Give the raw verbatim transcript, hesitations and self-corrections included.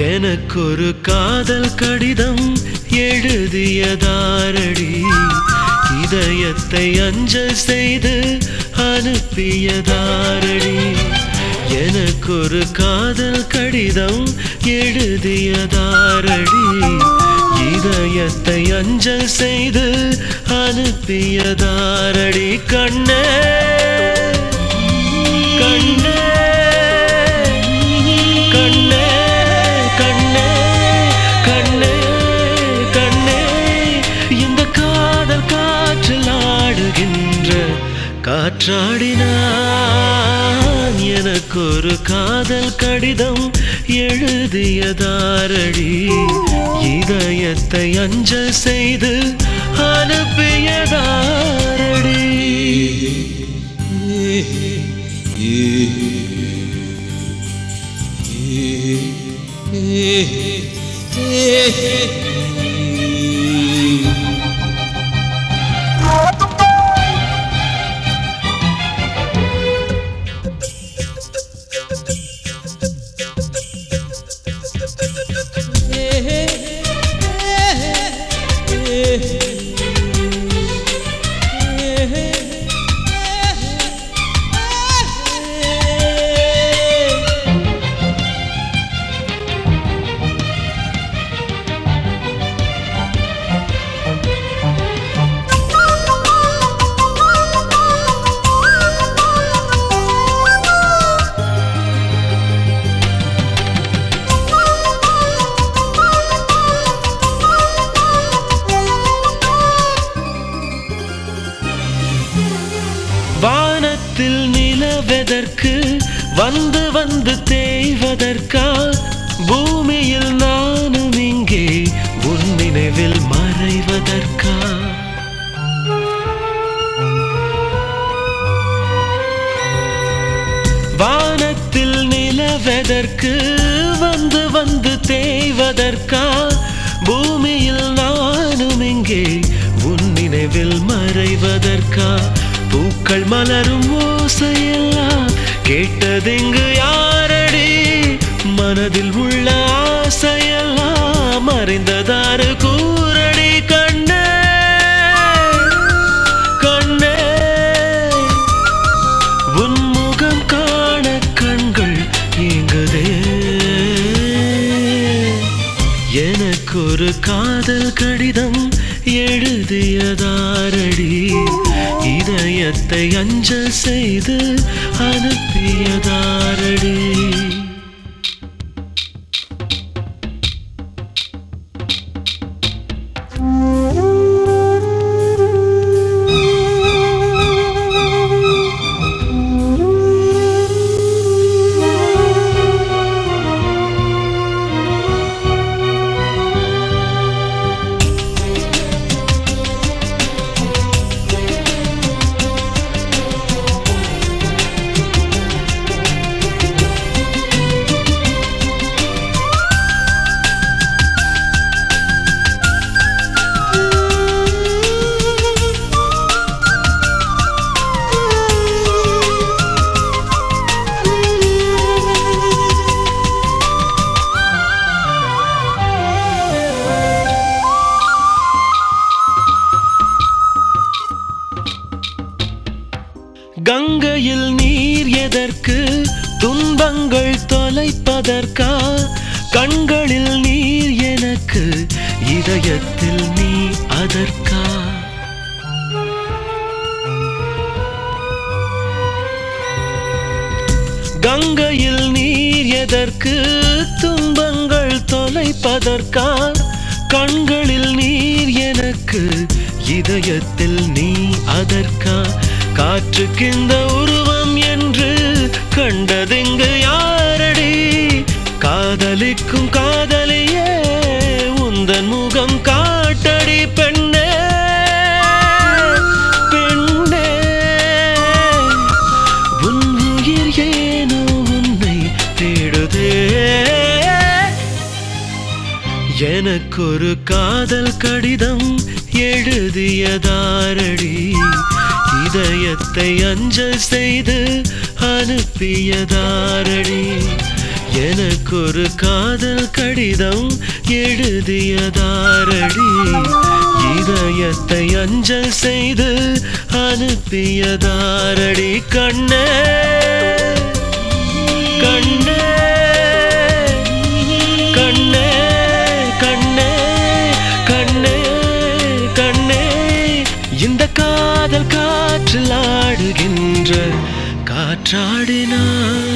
எனக்கொரு காதல் கடிதம் எழுதியதாரடி இதயத்தை அஞ்சல் செய்து அனுப்பியதாரடி எனக்கொரு காதல் கடிதம் எழுதியதாரடி இதயத்தை அஞ்சல் செய்து அனுப்பியதாரடி கண்ணே கண்ணே கண்ணே கண்ணே கண்ணே கண்ணே இந்த காதல் காற்றில் ஆடுகின்ற காற்றாடினான் எனக்கொரு காதல் கடிதம் எழுதியதாரடி இதயத்தை அஞ்சல் செய்து அனுப்பியதாரடி வானத்தில் நிலவெதற்கு வந்து வந்து தேய்வதற்கா பூமியில் நானும் இங்கே உன் நினைவில் மறைவதற்கா வானத்தில் நிலவெதற்கு வந்து வந்து தேய்வதற்கா பூமியில் நானும் இங்கே உன் நினைவில் மறைவதற்கா பூக்கள் மலரும் ஓசையெல்லாம் கேட்டதெங்கு யாரடி மனதில் உள்ள ஆசையெல்லாம் மறைந்ததாறு கூரடி கண்ணே கண்ணே உன் முகம் காண கண்கள் ஏங்குதே எனக்கொரு காதல் கடிதம் எழுதியதாரடி இதயத்தை அஞ்சல் செய்து அனுப்பியதாரடி கங்கையில் நீர் எதற்கு துன்பங்கள் தொலைப்பதற்கா கண்களில் நீர் எனக்கு இதயத்தில் நீ அதற்கா கங்கையில் நீர் எதற்கு துன்பங்கள் தொலைப்பதற்கா கண்களில் நீர் எனக்கு இதயத்தில் நீ அதற்கா காற்றுக்கு இந்த உருவம் என்று கண்டதெங்கு யாரடி காதலிக்கும் காதலியே உந்தன் முகம் காட்டடி பெண்ணே பெண்ணே உன் உயிர் ஏனோ உன்னை தேடுதே எனக்கொரு காதல் கடிதம் எழுதியதாரடி இதயத்தை அஞ்சல் செய்து அனுப்பியதாரடி எனக்கொரு காதல் கடிதம் எழுதியதாரடி, இதயத்தை அஞ்சல் செய்து அனுப்பியதாரடி. கண்ணே கண்ணே கண்ணே கண்ணே கண்ணே கண்ணே, இந்த காதல் காற்றில் ஆடுகின்ற காற்றாடினான்.